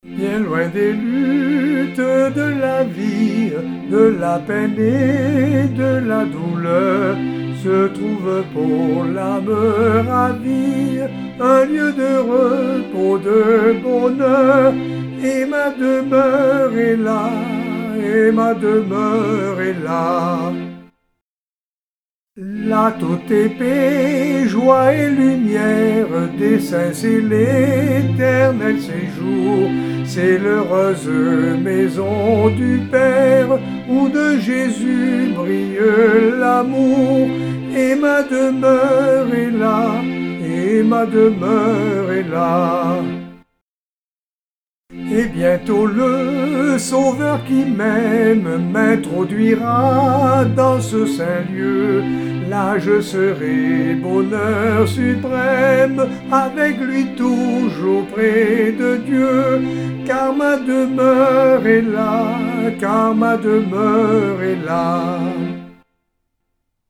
Bien loin des luttes de la vie, de la peine et de la douleur, se trouve pour l'âme ravie un lieu de repos, de bonheur, et ma demeure est là, et ma demeure est là. Là tout est paix, joie et lumière, des saints c'est l'éternel séjour. C'est l'heureuse maison du Père, où de Jésus brille l'amour. Et ma demeure est là, et ma demeure est là. Et bientôt le Sauveur qui m'aime m'introduira dans ce saint lieu. Là je serai bonheur suprême, avec lui toujours près de Dieu. Car ma demeure est là, car ma demeure est là.